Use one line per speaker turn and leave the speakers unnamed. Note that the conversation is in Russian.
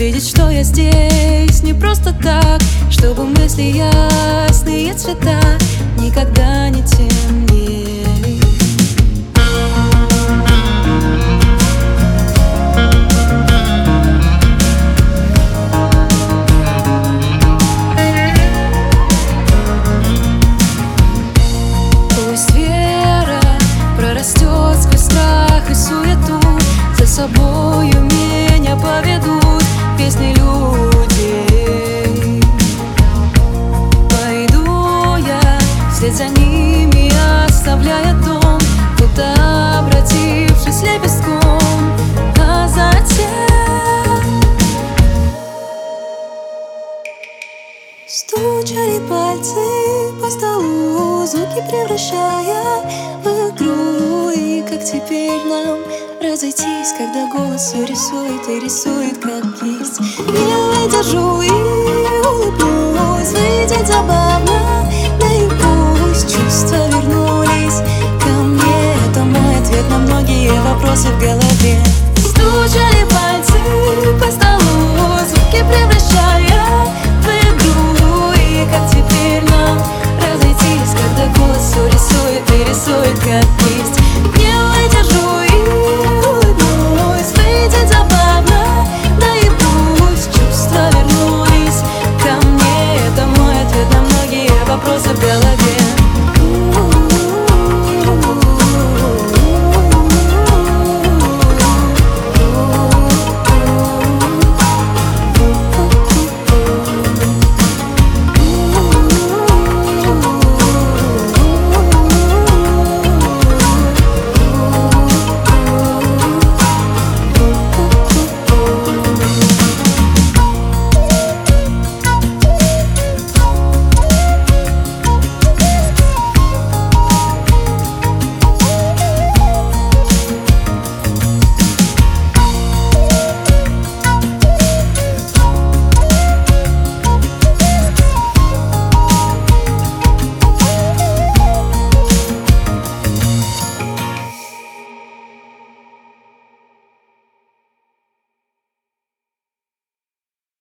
видеть, что я здесь не просто так, чтобы мысли ясные цвета никогда не темнели. Пусть вера прорастет сквозь страх и суету, за собою меня поведут песни людей. Пойду я вслед за ними, оставляя дом, будто обратившись лепестком, а затем стучали пальцы по столу, звуки превращая в игру. И как теперь нам разойтись, когда голос все рисует и рисует, как кисть? Я выдержу и улыбнусь, выйдет забавно, да и пусть чувства вернулись ко мне. Это мой ответ на многие вопросы в голове.